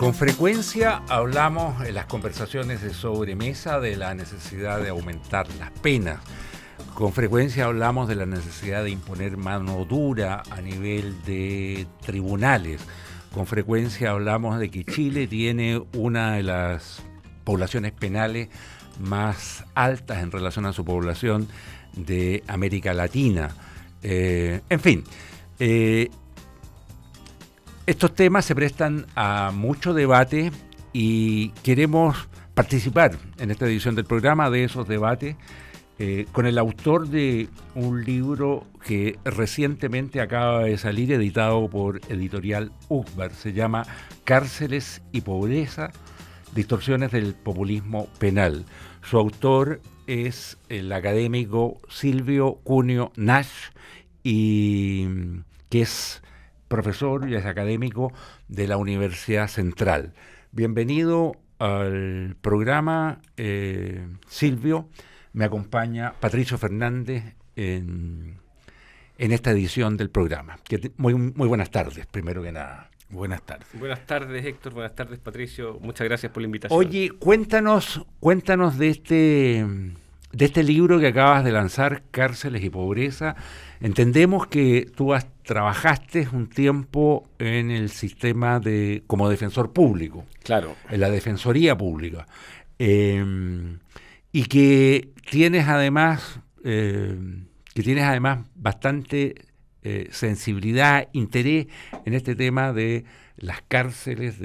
Con frecuencia hablamos en las conversaciones de sobremesa de la necesidad de aumentar las penas. Con frecuencia hablamos de la necesidad de imponer mano dura a nivel de tribunales. Con frecuencia hablamos de que Chile tiene una de las poblaciones penales más altas en relación a su población de América Latina. En fin, estos temas se prestan a mucho debate y queremos participar en esta edición del programa de esos debates con el autor de un libro que recientemente acaba de salir, editado por Editorial Ugbar. Se llama Cárceles y Pobreza, distorsiones del populismo penal. Su autor es el académico Silvio Cunio Nash, y que es profesor y es académico de la Universidad Central. Bienvenido al programa, Silvio. Me acompaña Patricio Fernández en esta edición del programa. Muy buenas tardes, primero que nada. Buenas tardes. Buenas tardes, Héctor. Buenas tardes, Patricio. Muchas gracias por la invitación. Oye, cuéntanos de este libro que acabas de lanzar, Cárceles y Pobreza. Entendemos que tú trabajaste un tiempo en el sistema como defensor público. Claro. En la Defensoría Pública. Y que tienes además bastante sensibilidad, interés en este tema de las cárceles,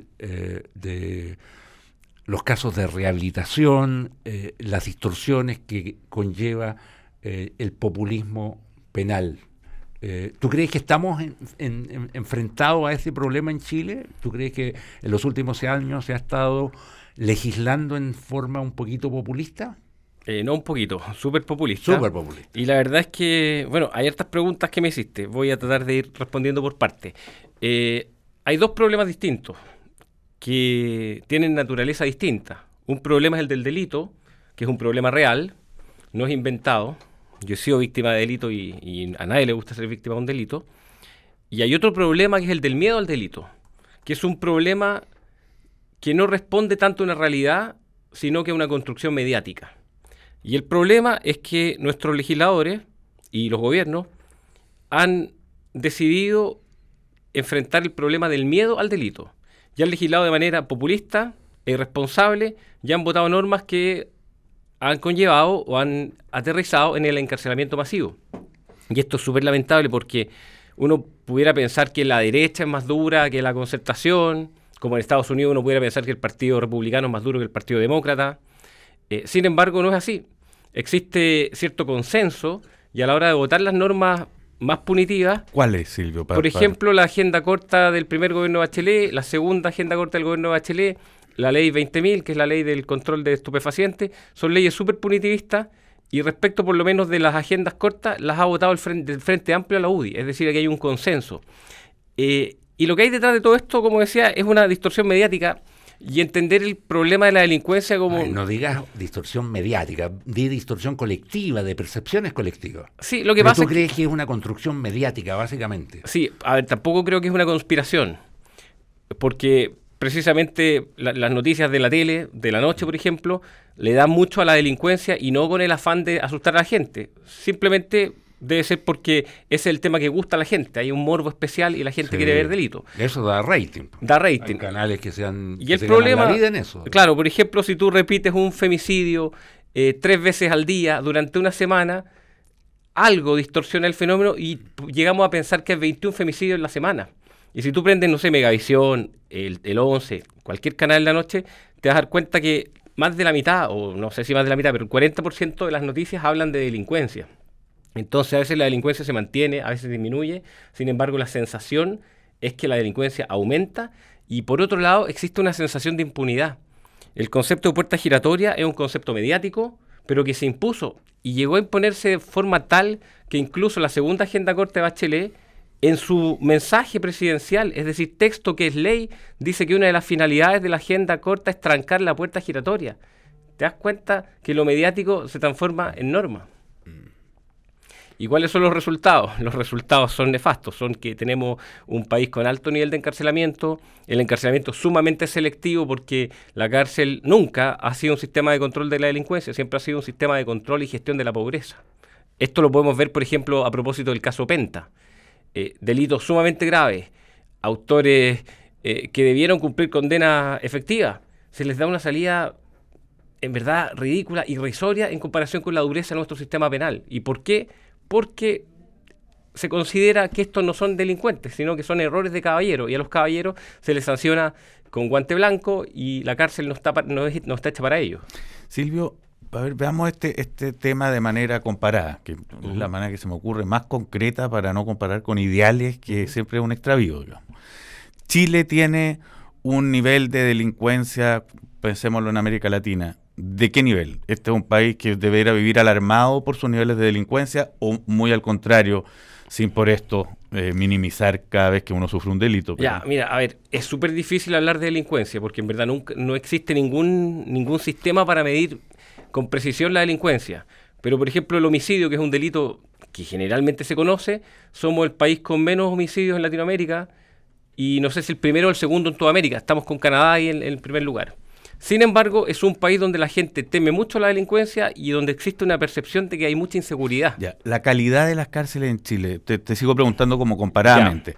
de los casos de rehabilitación, las distorsiones que conlleva el populismo penal. ¿Tú crees que estamos enfrentados a ese problema en Chile? ¿Tú crees que en los últimos años se ha estado legislando en forma un poquito populista? No, un poquito, súper populista. Súper populista. Y la verdad es que, bueno, hay hartas preguntas que me hiciste. Voy a tratar de ir respondiendo por partes. Hay dos problemas distintos que tienen naturaleza distinta. Un problema es el del delito, que es un problema real, no es inventado. Yo he sido víctima de delito y a nadie le gusta ser víctima de un delito. Y hay otro problema que es el del miedo al delito, que es un problema que no responde tanto a una realidad, sino que a una construcción mediática. Y el problema es que nuestros legisladores y los gobiernos han decidido enfrentar el problema del miedo al delito. Ya han legislado de manera populista e irresponsable, ya han votado normas que han conllevado o han aterrizado en el encarcelamiento masivo. Y esto es súper lamentable porque uno pudiera pensar que la derecha es más dura que la concertación, como en Estados Unidos uno pudiera pensar que el Partido Republicano es más duro que el Partido Demócrata. Sin embargo, no es así. Existe cierto consenso y a la hora de votar las normas más punitivas... ¿Cuál es, Silvio? Por ejemplo, la agenda corta del primer gobierno de Bachelet, la segunda agenda corta del gobierno de Bachelet, la ley 20.000, que es la ley del control de estupefacientes, son leyes súper punitivistas y respecto por lo menos de las agendas cortas las ha votado el Frente Amplio a la UDI, es decir, que hay un consenso. Y lo que hay detrás de todo esto, como decía, es una distorsión mediática y entender el problema de la delincuencia como... Ay, no digas distorsión mediática, di distorsión colectiva, de percepciones colectivas. Sí, lo que Pero pasa ¿tú crees que es una construcción mediática, básicamente? Sí, a ver, tampoco creo que es una conspiración, porque precisamente las noticias de la tele, de la noche, por ejemplo, le dan mucho a la delincuencia y no con el afán de asustar a la gente. Simplemente debe ser porque ese es el tema que gusta a la gente. Hay un morbo especial y la gente quiere ver delito. Eso da rating. Da rating. Hay canales que se han y el problema, la vida en eso. Claro, por ejemplo, si tú repites un femicidio 3 veces al día durante una semana, algo distorsiona el fenómeno y llegamos a pensar que es 21 femicidios en la semana. Y si tú prendes, no sé, Megavisión, el 11, cualquier canal de la noche, te vas a dar cuenta que más de la mitad, o no sé si más de la mitad, pero el 40% de las noticias hablan de delincuencia. Entonces a veces la delincuencia se mantiene, a veces disminuye, sin embargo la sensación es que la delincuencia aumenta y por otro lado existe una sensación de impunidad. El concepto de puerta giratoria es un concepto mediático, pero que se impuso y llegó a imponerse de forma tal que incluso la segunda agenda corta de Bachelet, en su mensaje presidencial, es decir, texto que es ley, dice que una de las finalidades de la agenda corta es trancar la puerta giratoria. ¿Te das cuenta que lo mediático se transforma en norma? ¿Y cuáles son los resultados? Los resultados son nefastos, son que tenemos un país con alto nivel de encarcelamiento, el encarcelamiento sumamente selectivo porque la cárcel nunca ha sido un sistema de control de la delincuencia, siempre ha sido un sistema de control y gestión de la pobreza. Esto lo podemos ver, por ejemplo, a propósito del caso Penta. Delitos sumamente graves, autores que debieron cumplir condena efectiva, se les da una salida en verdad ridícula, irrisoria en comparación con la dureza de nuestro sistema penal. ¿Y por qué? Porque se considera que estos no son delincuentes, sino que son errores de caballero, y a los caballeros se les sanciona con guante blanco y la cárcel no está hecha para ellos. Silvio, a ver, veamos este tema de manera comparada, que es la manera que se me ocurre más concreta para no comparar con ideales, que siempre es un extravío, digamos. Chile tiene un nivel de delincuencia, pensémoslo en América Latina, ¿de qué nivel? ¿Este es un país que debería vivir alarmado por sus niveles de delincuencia o muy al contrario, sin por esto minimizar cada vez que uno sufre un delito? Pero... Ya, mira, a ver, es súper difícil hablar de delincuencia porque en verdad no existe ningún sistema para medir con precisión la delincuencia. Pero, por ejemplo, el homicidio, que es un delito que generalmente se conoce, somos el país con menos homicidios en Latinoamérica y no sé si el primero o el segundo en toda América. Estamos con Canadá ahí en el primer lugar. Sin embargo, es un país donde la gente teme mucho la delincuencia y donde existe una percepción de que hay mucha inseguridad. Ya, la calidad de las cárceles en Chile, te sigo preguntando como comparadamente.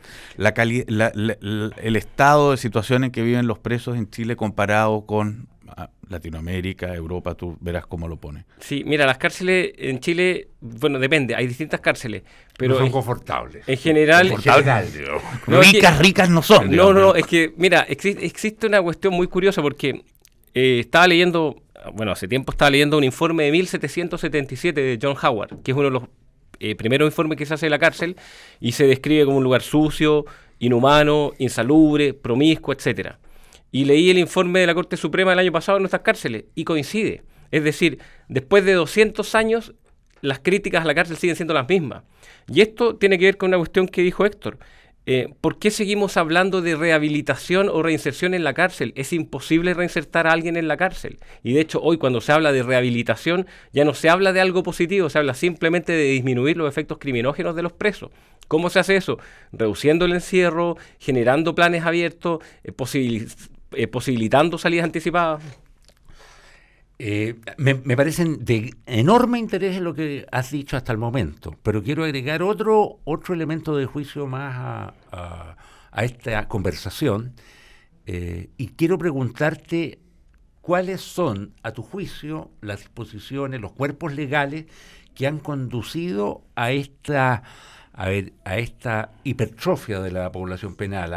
El estado de situación en que viven los presos en Chile comparado con Latinoamérica, Europa, tú verás cómo lo pone. Sí, mira, las cárceles en Chile, bueno, depende, hay distintas cárceles, pero no son confortables. En general, no, ricas no son. No, es que, mira, existe una cuestión muy curiosa porque estaba leyendo, hace tiempo estaba leyendo un informe de 1777 de John Howard, que es uno de los primeros informes que se hace de la cárcel, y se describe como un lugar sucio, inhumano, insalubre, promiscuo, etcétera. Y leí el informe de la Corte Suprema del año pasado en nuestras cárceles y coincide. Es decir, después de 200 años, las críticas a la cárcel siguen siendo las mismas. Y esto tiene que ver con una cuestión que dijo Héctor. ¿Por qué seguimos hablando de rehabilitación o reinserción en la cárcel? Es imposible reinsertar a alguien en la cárcel. Y de hecho, hoy cuando se habla de rehabilitación, ya no se habla de algo positivo, se habla simplemente de disminuir los efectos criminógenos de los presos. ¿Cómo se hace eso? Reduciendo el encierro, generando planes abiertos, posibilitando salidas anticipadas. Me parecen de enorme interés en lo que has dicho hasta el momento, pero quiero agregar otro elemento de juicio más a esta conversación, y quiero preguntarte cuáles son, a tu juicio, las disposiciones, los cuerpos legales que han conducido a esta hipertrofia de la población penal,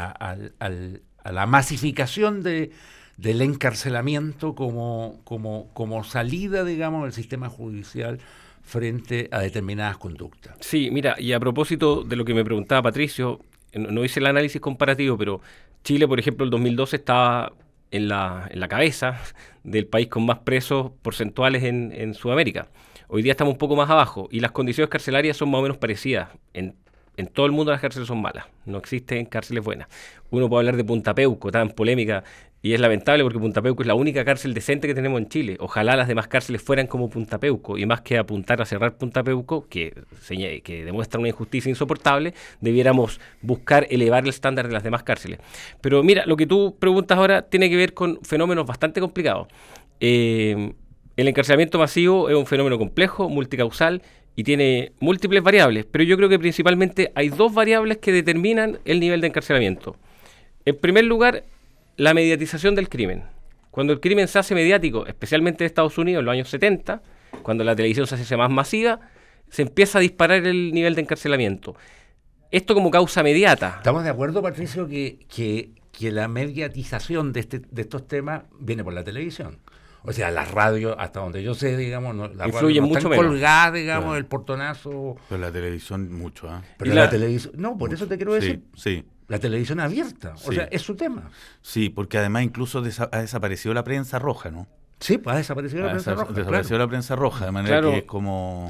a la masificación del encarcelamiento como salida, digamos, del sistema judicial frente a determinadas conductas. Sí, mira, y a propósito de lo que me preguntaba Patricio, no hice el análisis comparativo, pero Chile, por ejemplo, el 2012 estaba en la cabeza del país con más presos porcentuales en Sudamérica. Hoy día estamos un poco más abajo y las condiciones carcelarias son más o menos parecidas. En todo el mundo las cárceles son malas, no existen cárceles buenas. Uno puede hablar de Punta Peuco, tan polémica, y es lamentable porque Punta Peuco es la única cárcel decente que tenemos en Chile. Ojalá las demás cárceles fueran como Punta Peuco, y más que apuntar a cerrar Punta Peuco, que demuestra una injusticia insoportable, debiéramos buscar elevar el estándar de las demás cárceles. Pero mira, lo que tú preguntas ahora tiene que ver con fenómenos bastante complicados. El encarcelamiento masivo es un fenómeno complejo, multicausal, y tiene múltiples variables, pero yo creo que principalmente hay dos variables que determinan el nivel de encarcelamiento. En primer lugar, la mediatización del crimen. Cuando el crimen se hace mediático, especialmente en Estados Unidos en los años 70, cuando la televisión se hace más masiva, se empieza a disparar el nivel de encarcelamiento. Esto como causa mediata. ¿Estamos de acuerdo, Patricio, que la mediatización de estos temas viene por la televisión? O sea, las radios, hasta donde yo sé, digamos, la influye radio no mucho están menos. Colgadas, digamos, Claro. El portonazo. Pero la televisión mucho, ¿ah? Pero la televisión, no, por eso te quiero decir, Sí. la televisión abierta, o Sí. sea, es su tema. Sí, porque además incluso ha desaparecido la prensa roja, ¿no? Sí, pues ha desaparecido la prensa roja. Desapareció la prensa roja, de manera Claro. que es como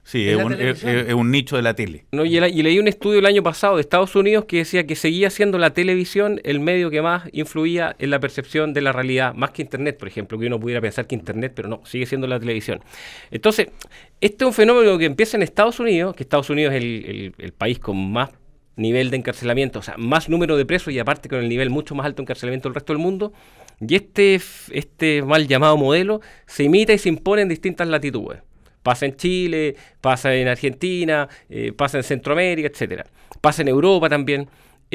Sí, es un nicho de la tele. No, y leí un estudio el año pasado de Estados Unidos que decía que seguía siendo la televisión el medio que más influía en la percepción de la realidad, más que Internet, por ejemplo, que uno pudiera pensar que Internet, pero no, sigue siendo la televisión. Entonces, este es un fenómeno que empieza en Estados Unidos, que Estados Unidos es el país con más nivel de encarcelamiento, o sea, más número de presos y aparte con el nivel mucho más alto de encarcelamiento del resto del mundo, y este mal llamado modelo se imita y se impone en distintas latitudes. Pasa en Chile, pasa en Argentina, pasa en Centroamérica, etcétera. Pasa en Europa también.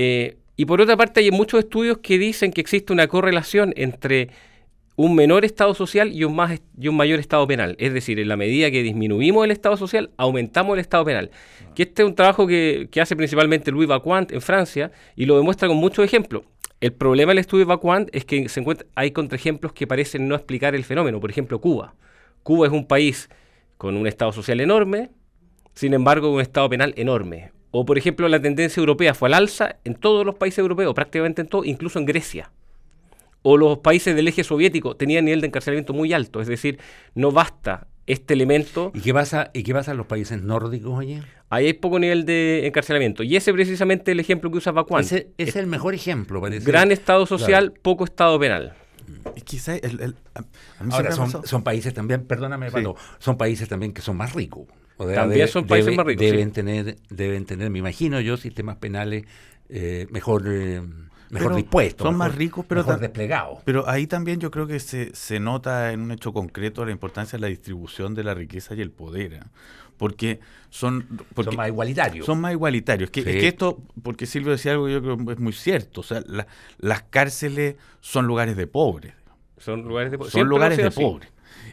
Y por otra parte hay muchos estudios que dicen que existe una correlación entre un menor estado social y un mayor estado penal. Es decir, en la medida que disminuimos el estado social, aumentamos el estado penal. Que este es un trabajo que hace principalmente Louis Vaquant en Francia y lo demuestra con muchos ejemplos. El problema del estudio de Vaquant es que hay contraejemplos que parecen no explicar el fenómeno. Por ejemplo, Cuba. Cuba es un país con un estado social enorme, sin embargo un estado penal enorme. O por ejemplo la tendencia europea fue al alza en todos los países europeos, prácticamente en todos, incluso en Grecia. O los países del eje soviético tenían nivel de encarcelamiento muy alto, es decir, no basta este elemento. ¿Y qué pasa en los países nórdicos, oye? Ahí hay poco nivel de encarcelamiento. Y ese precisamente es el ejemplo que usa Vaquant. Ese es el mejor ejemplo, parece. Gran estado social, claro. Poco estado penal. Y quizá ahora son países también, perdóname, Pato, son países también que son más ricos. También son países más ricos. Deben tener, me imagino yo, sistemas penales mejor dispuestos. Son más ricos, pero mejor desplegados. Pero ahí también yo creo que se nota en un hecho concreto la importancia de la distribución de la riqueza y el poder. Porque son más igualitarios. Son más igualitarios. Es que esto, porque Silvio decía algo que yo creo que es muy cierto. O sea, las cárceles son lugares de pobres. Son lugares de pobres. Son lugares de pobres.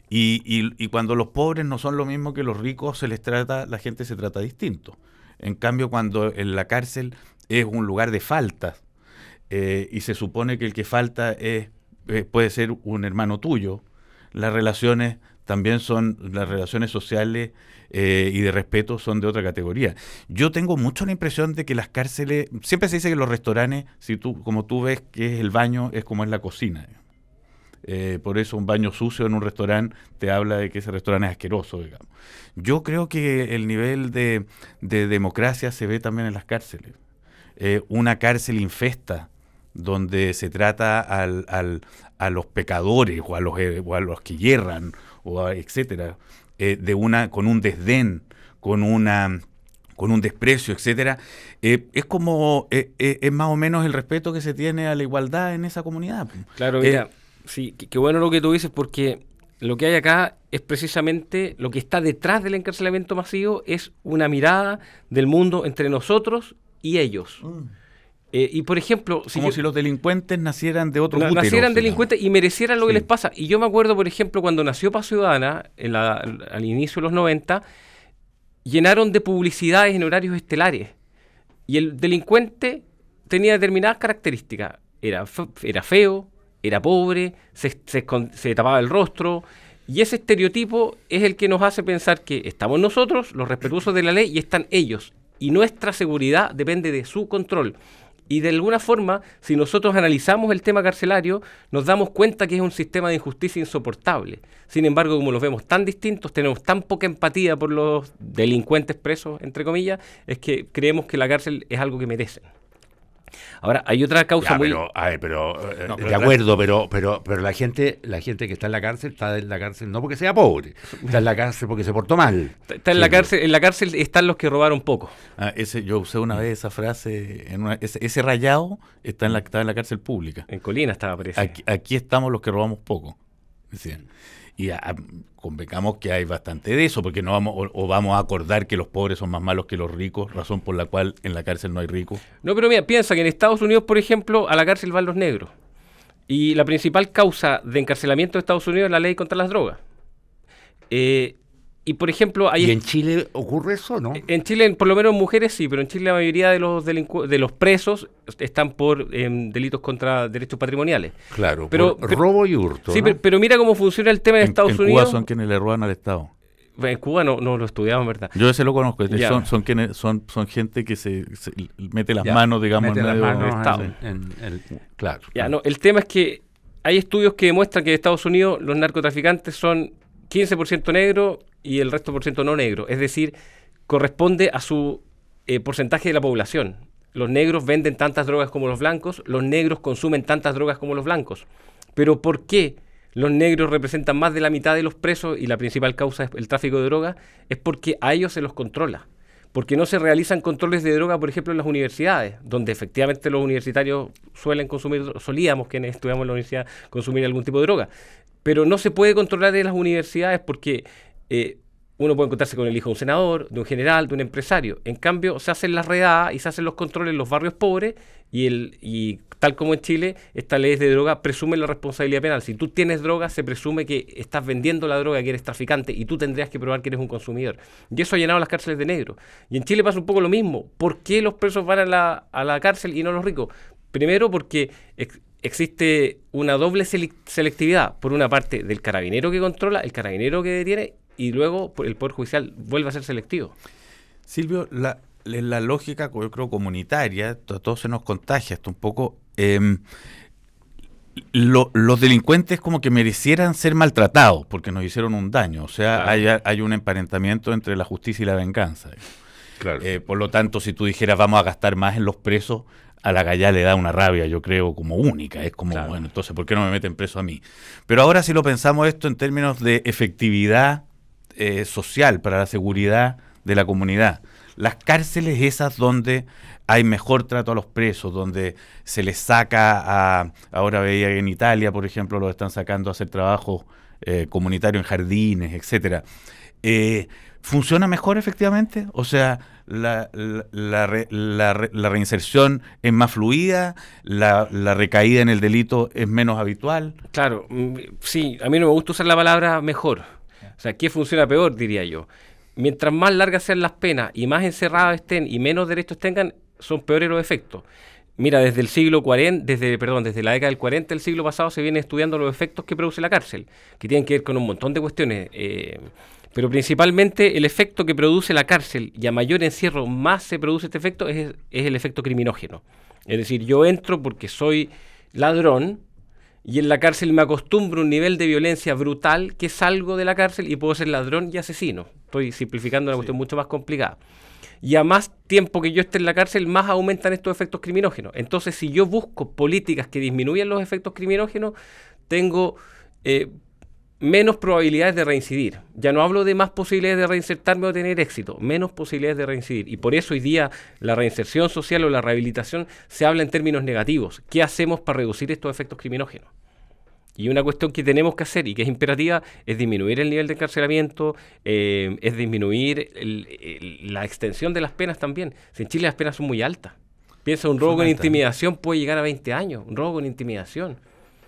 Y cuando los pobres no son lo mismo que los ricos, la gente se trata distinto. En cambio, cuando en la cárcel es un lugar de faltas, y se supone que el que falta puede ser un hermano tuyo, las relaciones también las relaciones sociales y de respeto son de otra categoría. Yo tengo mucho la impresión de que las cárceles, siempre se dice que los restaurantes, como tú ves que es el baño, es como es la cocina. Por eso un baño sucio en un restaurante te habla de que ese restaurante es asqueroso, digamos. Yo creo que el nivel de democracia se ve también en las cárceles. Una cárcel infesta, donde se trata a los pecadores o a los que yerran, etcétera, con un desdén, con un desprecio, etcétera, es más o menos el respeto que se tiene a la igualdad en esa comunidad. Claro, mira, sí, qué bueno lo que tú dices, porque lo que hay acá es precisamente lo que está detrás del encarcelamiento masivo, es una mirada del mundo entre nosotros y ellos. Y por ejemplo, si los delincuentes nacieran de otro útero. Nacieran delincuentes y merecieran lo que les pasa. Y yo me acuerdo, por ejemplo, cuando nació Paz Ciudadana, al inicio de los 90, llenaron de publicidades en horarios estelares. Y el delincuente tenía determinadas características. Era feo, era pobre, se tapaba el rostro. Y ese estereotipo es el que nos hace pensar que estamos nosotros, los respetuosos de la ley, y están ellos. Y nuestra seguridad depende de su control. Y de alguna forma, si nosotros analizamos el tema carcelario, nos damos cuenta que es un sistema de injusticia insoportable. Sin embargo, como los vemos tan distintos, tenemos tan poca empatía por los delincuentes presos, entre comillas, es que creemos que la cárcel es algo que merecen. Ahora, hay otra causa de acuerdo, pero la gente que está en la cárcel no porque sea pobre, está en la cárcel porque se portó mal. Está en la cárcel están los que robaron poco. Yo usé una vez esa frase, ese rayado estaba en la cárcel pública. En Colina estaba preso. Aquí estamos los que robamos poco, decían. Y convengamos que hay bastante de eso, porque no vamos a acordar que los pobres son más malos que los ricos, razón por la cual en la cárcel no hay ricos. No, pero mira, piensa que en Estados Unidos, por ejemplo, a la cárcel van los negros. Y la principal causa de encarcelamiento de Estados Unidos es la ley contra las drogas. Y por ejemplo... ¿Y en Chile ocurre eso, no? En Chile, por lo menos en mujeres sí, pero en Chile la mayoría de los presos están por delitos contra derechos patrimoniales. Claro, pero robo y hurto. Sí, ¿no? pero mira cómo funciona el tema en Estados Unidos. En Cuba son quienes le roban al Estado. En Cuba no lo estudiamos, ¿verdad? Yo ese lo conozco. Son gente que se mete las manos, digamos, en medio del Estado. Claro. El tema es que hay estudios que demuestran que en Estados Unidos los narcotraficantes son 15% negros y el resto por ciento no negro. Es decir, corresponde a su porcentaje de la población. Los negros venden tantas drogas como los blancos, los negros consumen tantas drogas como los blancos. Pero ¿por qué los negros representan más de la mitad de los presos y la principal causa es el tráfico de drogas? Es porque a ellos se los controla. Porque no se realizan controles de droga, por ejemplo, en las universidades, donde efectivamente los universitarios solíamos, quienes estudiamos en la universidad, consumir algún tipo de droga. Pero no se puede controlar en las universidades porque uno puede encontrarse con el hijo de un senador, de un general, de un empresario. En cambio, se hacen las redadas y se hacen los controles en los barrios pobres y tal como en Chile, estas leyes de droga presumen la responsabilidad penal. Si tú tienes droga, se presume que estás vendiendo la droga, que eres traficante y tú tendrías que probar que eres un consumidor. Y eso ha llenado las cárceles de negros. Y en Chile pasa un poco lo mismo. ¿Por qué los presos van a la cárcel y no los ricos? Primero porque existe una doble selectividad. Por una parte, del carabinero que controla, el carabinero que detiene, y luego el Poder Judicial vuelve a ser selectivo. Silvio, la lógica, yo creo, comunitaria, a todos se nos contagia hasta un poco. Los delincuentes como que merecieran ser maltratados porque nos hicieron un daño. O sea, claro, hay un emparentamiento entre la justicia y la venganza. Claro. Por lo tanto, si tú dijeras vamos a gastar más en los presos, a la galla le da una rabia, yo creo, como única. Es como, claro, bueno, entonces, ¿por qué no me meten preso a mí? Pero ahora si lo pensamos esto en términos de efectividad social para la seguridad de la comunidad, las cárceles esas donde hay mejor trato a los presos, donde se les saca ahora veía que en Italia, por ejemplo, los están sacando a hacer trabajo comunitario en jardines, etcétera. ¿Funciona mejor efectivamente? O sea, la reinserción es más fluida, la recaída en el delito es menos habitual. Claro, sí, a mí no me gusta usar la palabra mejor. O sea, ¿qué funciona peor, diría yo? Mientras más largas sean las penas y más encerradas estén y menos derechos tengan, son peores los efectos. Mira, desde el siglo 40, desde la década del 40 del siglo pasado se vienen estudiando los efectos que produce la cárcel, que tienen que ver con un montón de cuestiones, pero principalmente el efecto que produce la cárcel, y a mayor encierro más se produce este efecto, es el efecto criminógeno. Es decir, yo entro porque soy ladrón, y en la cárcel me acostumbro a un nivel de violencia brutal que salgo de la cárcel y puedo ser ladrón y asesino. Estoy simplificando una cuestión mucho más complicada. Y a más tiempo que yo esté en la cárcel, más aumentan estos efectos criminógenos. Entonces, si yo busco políticas que disminuyan los efectos criminógenos, tengo menos probabilidades de reincidir. Ya no hablo de más posibilidades de reinsertarme o tener éxito, menos posibilidades de reincidir. Y por eso hoy día la reinserción social o la rehabilitación se habla en términos negativos. ¿Qué hacemos para reducir estos efectos criminógenos? Y una cuestión que tenemos que hacer y que es imperativa es disminuir el nivel de encarcelamiento, es disminuir la extensión de las penas también. Si en Chile las penas son muy altas. Piensa, un robo con intimidación puede llegar a 20 años, un robo con intimidación.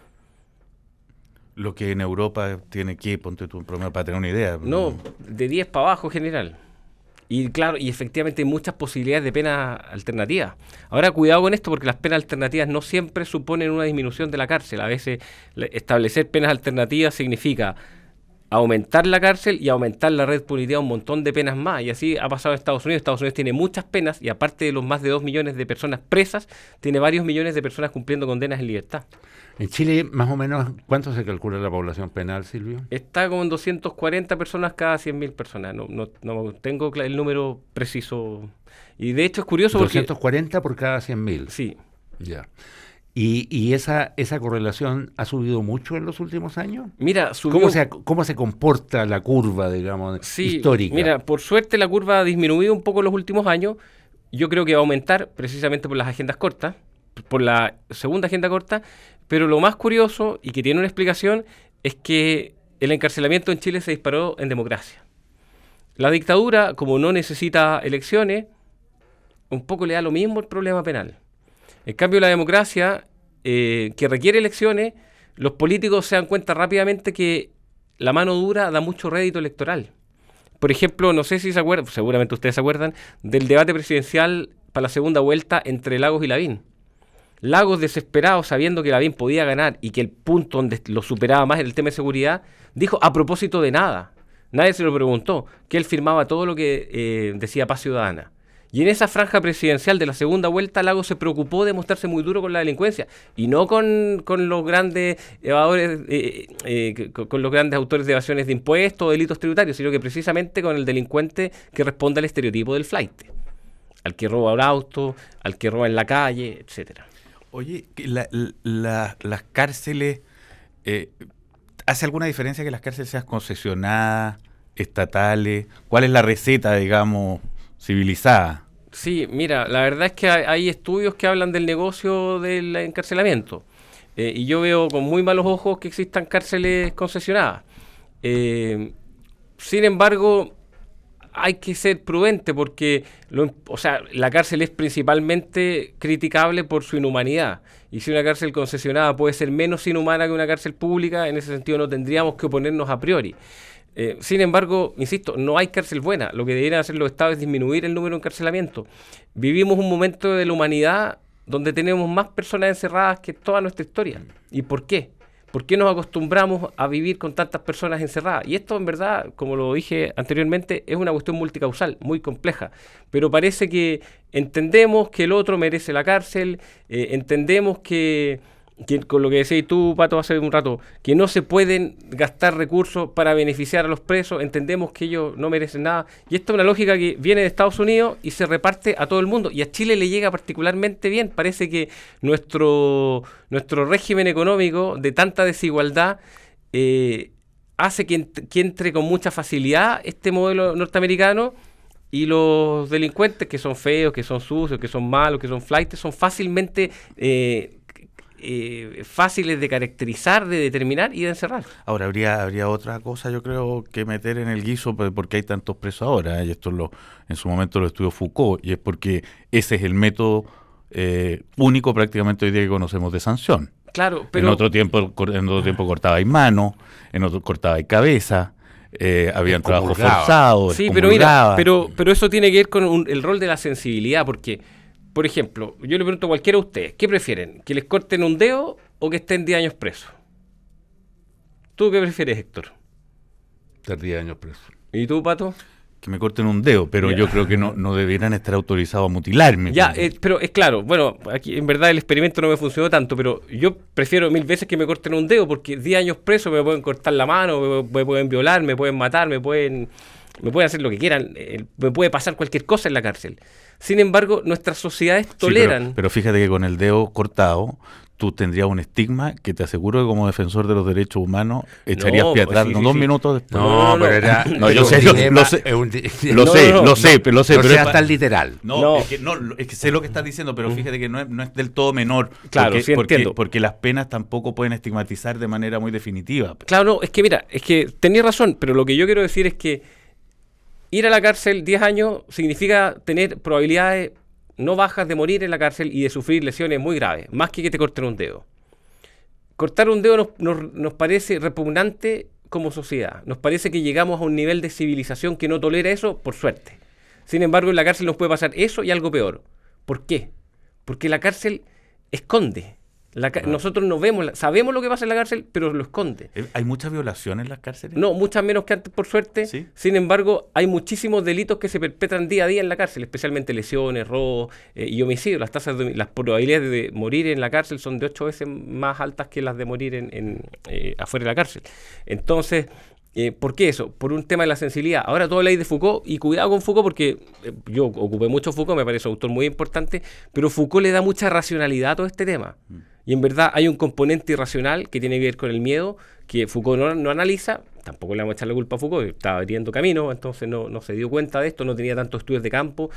Lo que en Europa tiene que, ponte tú un promedio para tener una idea. No, de 10 para abajo en general. Y claro, y efectivamente hay muchas posibilidades de penas alternativas. Ahora, cuidado con esto, porque las penas alternativas no siempre suponen una disminución de la cárcel. A veces establecer penas alternativas significa aumentar la cárcel y aumentar la red punitiva un montón de penas más. Y así ha pasado en Estados Unidos. Estados Unidos tiene muchas penas y aparte de los más de 2 millones de personas presas, tiene varios millones de personas cumpliendo condenas en libertad. En Chile, más o menos, ¿cuánto se calcula la población penal, Silvio? Está como en 240 personas cada 100.000 personas. No tengo el número preciso. Y de hecho es curioso 240 por cada 100.000. Sí. Ya. ¿Y esa correlación ha subido mucho en los últimos años? Mira, subió... ¿Cómo se comporta la curva, digamos, histórica? Mira, por suerte la curva ha disminuido un poco en los últimos años. Yo creo que va a aumentar precisamente por las agendas cortas, por la segunda agenda corta, pero lo más curioso y que tiene una explicación es que el encarcelamiento en Chile se disparó en democracia. La dictadura, como no necesita elecciones, un poco le da lo mismo el problema penal. En cambio, la democracia, que requiere elecciones, los políticos se dan cuenta rápidamente que la mano dura da mucho rédito electoral. Por ejemplo, no sé si se acuerdan, seguramente ustedes se acuerdan, del debate presidencial para la segunda vuelta entre Lagos y Lavín. Lagos, desesperado, sabiendo que Lavín podía ganar y que el punto donde lo superaba más era el tema de seguridad, dijo a propósito de nada. Nadie se lo preguntó, que él firmaba todo lo que decía Paz Ciudadana. Y en esa franja presidencial de la segunda vuelta, Lagos se preocupó de mostrarse muy duro con la delincuencia y no con los grandes evadores, con los grandes autores de evasiones de impuestos o delitos tributarios, sino que precisamente con el delincuente que responde al estereotipo del flaite, al que roba un auto, al que roba en la calle, etcétera. Oye, las cárceles, ¿hace alguna diferencia que las cárceles sean concesionadas, estatales? ¿Cuál es la receta, digamos, civilizada? Sí, mira, la verdad es que hay estudios que hablan del negocio del encarcelamiento. Y yo veo con muy malos ojos que existan cárceles concesionadas. Sin embargo, hay que ser prudente porque la cárcel es principalmente criticable por su inhumanidad. Y si una cárcel concesionada puede ser menos inhumana que una cárcel pública, en ese sentido no tendríamos que oponernos a priori. Sin embargo, insisto, no hay cárcel buena. Lo que deberían hacer los estados es disminuir el número de encarcelamientos. Vivimos un momento de la humanidad donde tenemos más personas encerradas que toda nuestra historia. ¿Y por qué? ¿Por qué nos acostumbramos a vivir con tantas personas encerradas? Y esto, en verdad, como lo dije anteriormente, es una cuestión multicausal, muy compleja. Pero parece que entendemos que el otro merece la cárcel, entendemos que con lo que decías tú, Pato, hace un rato, que no se pueden gastar recursos para beneficiar a los presos, entendemos que ellos no merecen nada. Y esta es una lógica que viene de Estados Unidos y se reparte a todo el mundo. Y a Chile le llega particularmente bien. Parece que nuestro régimen económico de tanta desigualdad hace que entre con mucha facilidad este modelo norteamericano, y los delincuentes que son feos, que son sucios, que son malos, que son flaites, son fácilmente fáciles de caracterizar, de determinar y de encerrar. Ahora, habría otra cosa, yo creo, que meter en el guiso, porque hay tantos presos ahora, y esto en su momento lo estudió Foucault, y es porque ese es el método único prácticamente hoy día que conocemos de sanción. Claro, pero en otro tiempo cortabais manos, en otro cortabais cabeza, habían trabajos forzados. Sí, pero mira, pero eso tiene que ver con el rol de la sensibilidad, porque, por ejemplo, yo le pregunto a cualquiera de ustedes, ¿qué prefieren? ¿Que les corten un dedo o que estén 10 años presos? ¿Tú qué prefieres, Héctor? Estar 10 años preso. ¿Y tú, Pato? Que me corten un dedo, pero yo creo que no deberían estar autorizados a mutilarme. Pero es claro, bueno, aquí en verdad el experimento no me funcionó tanto, pero yo prefiero 1000 veces que me corten un dedo, porque 10 años preso me pueden cortar la mano, me pueden violar, me pueden matar, me pueden hacer lo que quieran, me puede pasar cualquier cosa en la cárcel. Sin embargo, nuestras sociedades toleran... Sí, pero fíjate que con el dedo cortado tú tendrías un estigma que te aseguro que como defensor de los derechos humanos echarías pie atrás 2 minutos después. Yo sé, lo sé, pero sea tan literal. Es que sé lo que estás diciendo, pero fíjate que no es del todo menor. Claro, porque las penas tampoco pueden estigmatizar de manera muy definitiva. Claro, no, es que mira, es que tenías razón, pero lo que yo quiero decir es que ir a la cárcel 10 años significa tener probabilidades no bajas de morir en la cárcel y de sufrir lesiones muy graves, más que te corten un dedo. Cortar un dedo nos parece repugnante como sociedad. Nos parece que llegamos a un nivel de civilización que no tolera eso, por suerte. Sin embargo, en la cárcel nos puede pasar eso y algo peor. ¿Por qué? Porque la cárcel esconde. Nosotros no vemos, sabemos lo que pasa en la cárcel, pero lo esconde. ¿Hay mucha violación en las cárceles? No, muchas menos que antes, por suerte. ¿Sí? Sin embargo, hay muchísimos delitos que se perpetran día a día en la cárcel, especialmente lesiones, robos y homicidios. Las probabilidades de morir en la cárcel son de 8 veces más altas que las de morir afuera de la cárcel. Entonces, ¿por qué eso? Por un tema de la sensibilidad. Ahora todo habláis de Foucault, y cuidado con Foucault, porque yo ocupé mucho Foucault, me parece un autor muy importante, pero Foucault le da mucha racionalidad a todo este tema. Y en verdad hay un componente irracional que tiene que ver con el miedo, que Foucault no analiza. Tampoco le vamos a echar la culpa a Foucault, estaba abriendo camino, entonces no se dio cuenta de esto, no tenía tantos estudios de campo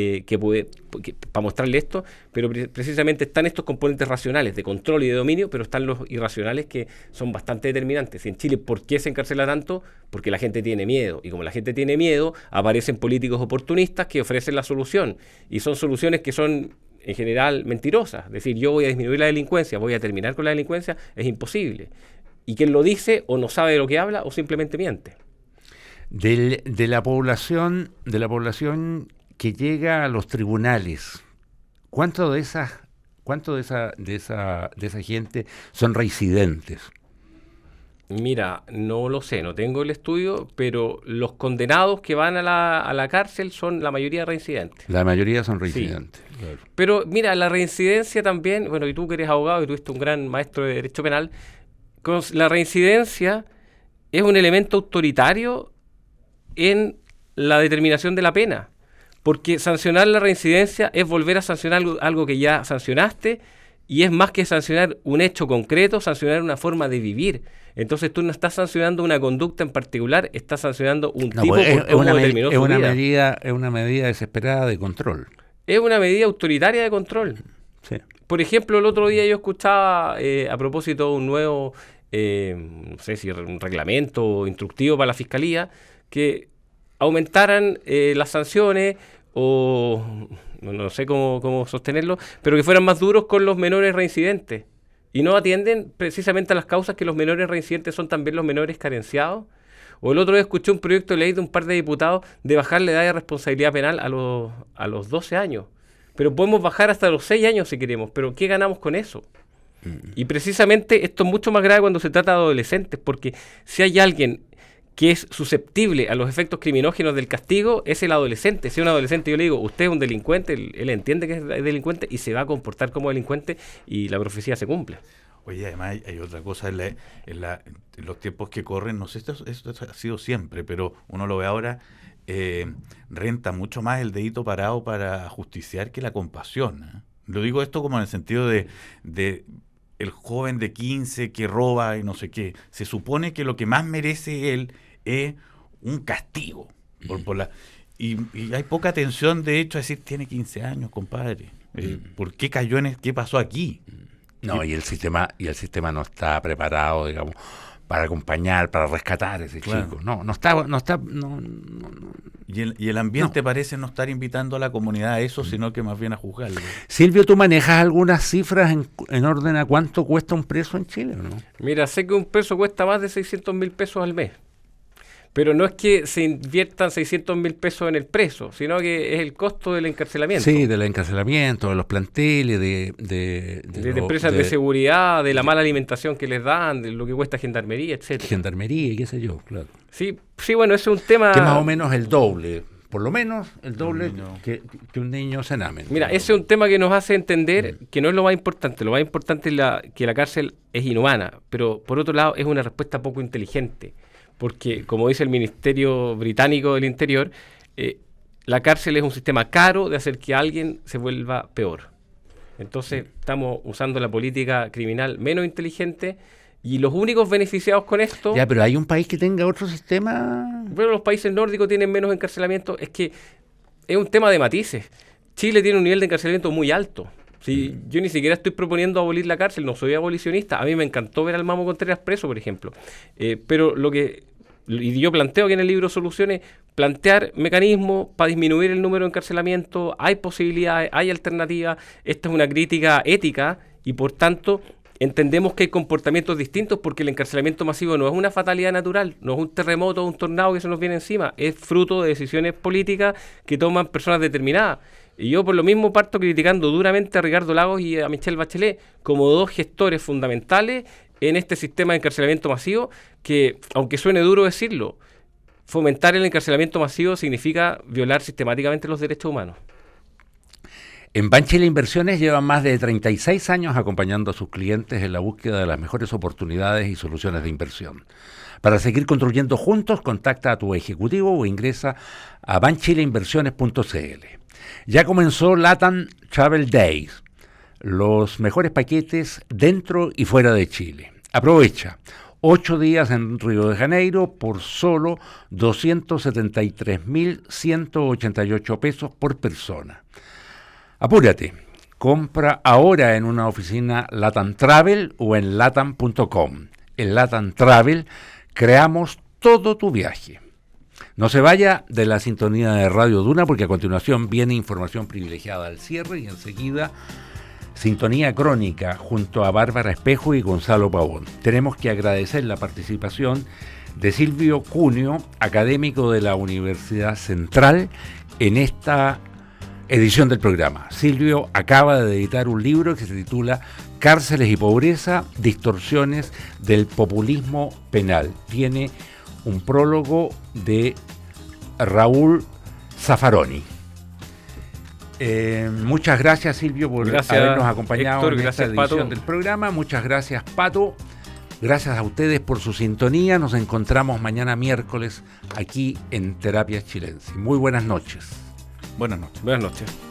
para mostrarle esto, pero precisamente están estos componentes racionales de control y de dominio, pero están los irracionales que son bastante determinantes. En Chile, ¿por qué se encarcela tanto? Porque la gente tiene miedo, y como la gente tiene miedo, aparecen políticos oportunistas que ofrecen la solución, y son soluciones que son en general mentirosas. Es decir, yo voy a disminuir la delincuencia, voy a terminar con la delincuencia, es imposible. Y quien lo dice o no sabe de lo que habla o simplemente miente. De la población que llega a los tribunales, ¿cuánto de esa gente son reincidentes? Mira, no lo sé, no tengo el estudio, pero los condenados que van a la cárcel son la mayoría reincidentes. La mayoría son reincidentes. Sí. Claro. Pero mira, la reincidencia también, bueno, y tú que eres abogado y tuviste un gran maestro de Derecho Penal, la reincidencia es un elemento autoritario en la determinación de la pena. Porque sancionar la reincidencia es volver a sancionar algo que ya sancionaste, y es más que sancionar un hecho concreto, sancionar una forma de vivir. Entonces tú no estás sancionando una conducta en particular, estás sancionando un tipo por cómo determinó su vida. Es una medida desesperada de control. Es una medida autoritaria de control. Sí. Por ejemplo, el otro día yo escuchaba, a propósito de un nuevo, no sé si un reglamento instructivo para la Fiscalía, que aumentaran las sanciones o no sé cómo sostenerlo, pero que fueran más duros con los menores reincidentes. Y no atienden precisamente a las causas que los menores reincidentes son también los menores carenciados. O el otro día escuché un proyecto de ley de un par de diputados de bajar la edad de responsabilidad penal a los 12 años. Pero podemos bajar hasta los 6 años si queremos. Pero ¿qué ganamos con eso? Y precisamente esto es mucho más grave cuando se trata de adolescentes, porque si hay alguien que es susceptible a los efectos criminógenos del castigo, es el adolescente. Si un adolescente yo le digo, usted es un delincuente, él entiende que es delincuente y se va a comportar como delincuente y la profecía se cumple. Oye, además hay otra cosa en los tiempos que corren, no sé, esto ha sido siempre, pero uno lo ve ahora, renta mucho más el dedito parado para justiciar que la compasión, ¿eh? Lo digo esto como en el sentido de el joven de 15 que roba y no sé qué. Se supone que lo que más merece él es un castigo. Y hay poca atención, de hecho, a decir, tiene 15 años, compadre. ¿Por qué cayó qué pasó aquí? No, y el sistema no está preparado, digamos, para acompañar, para rescatar a ese chico. No está. Y el ambiente parece no estar invitando a la comunidad a eso, sino que más bien a juzgarlo. Silvio, ¿tú manejas algunas cifras en orden a cuánto cuesta un preso en Chile o no? Mira, sé que un preso cuesta más de 600.000 pesos al mes. Pero no es que se inviertan 600.000 pesos en el preso, sino que es el costo del encarcelamiento. Sí, del encarcelamiento, de los planteles, de empresas de seguridad, de la mala alimentación que les dan, de lo que cuesta gendarmería, etcétera. Gendarmería y qué sé yo, claro. Sí, bueno, ese es un tema... Que más o menos el doble, por lo menos el doble que un niño Senamen. Mira, ese es un tema que nos hace entender que no es lo más importante. Lo más importante es que la cárcel es inhumana, pero por otro lado es una respuesta poco inteligente. Porque, como dice el Ministerio Británico del Interior, la cárcel es un sistema caro de hacer que alguien se vuelva peor. Entonces, estamos usando la política criminal menos inteligente y los únicos beneficiados con esto... Ya, pero ¿hay un país que tenga otro sistema? Bueno, los países nórdicos tienen menos encarcelamiento. Es que es un tema de matices. Chile tiene un nivel de encarcelamiento muy alto. Sí, yo ni siquiera estoy proponiendo abolir la cárcel, no soy abolicionista. A mí me encantó ver al Mamo Contreras preso, por ejemplo. Pero y yo planteo que en el libro Soluciones, plantear mecanismos para disminuir el número de encarcelamientos, hay posibilidades, hay alternativas. Esta es una crítica ética y por tanto entendemos que hay comportamientos distintos porque el encarcelamiento masivo no es una fatalidad natural, no es un terremoto o un tornado que se nos viene encima, es fruto de decisiones políticas que toman personas determinadas. Y yo por lo mismo parto criticando duramente a Ricardo Lagos y a Michelle Bachelet como dos gestores fundamentales en este sistema de encarcelamiento masivo que, aunque suene duro decirlo, fomentar el encarcelamiento masivo significa violar sistemáticamente los derechos humanos. En Banchile Inversiones llevan más de 36 años acompañando a sus clientes en la búsqueda de las mejores oportunidades y soluciones de inversión. Para seguir construyendo juntos, contacta a tu ejecutivo o ingresa a banchileinversiones.cl. Ya comenzó LATAM Travel Days, los mejores paquetes dentro y fuera de Chile. Aprovecha 8 días en Río de Janeiro por solo 273.188 pesos por persona. Apúrate, compra ahora en una oficina LATAM Travel o en latam.com. En LATAM Travel creamos todo tu viaje. No se vaya de la sintonía de Radio Duna porque a continuación viene información privilegiada al cierre y enseguida Sintonía Crónica junto a Bárbara Espejo y Gonzalo Pavón. Tenemos que agradecer la participación de Silvio Cuneo, académico de la Universidad Central, en esta edición del programa. Silvio acaba de editar un libro que se titula Cárceles y pobreza, distorsiones del populismo penal. Tiene un prólogo de Raúl Zaffaroni. Muchas gracias, Silvio, por habernos acompañado, Héctor, en esta edición, Pato, del programa. Muchas gracias, Pato. Gracias a ustedes por su sintonía. Nos encontramos mañana miércoles aquí en Terapias Chilensis. Muy buenas noches. Buenas noches. Buenas noches.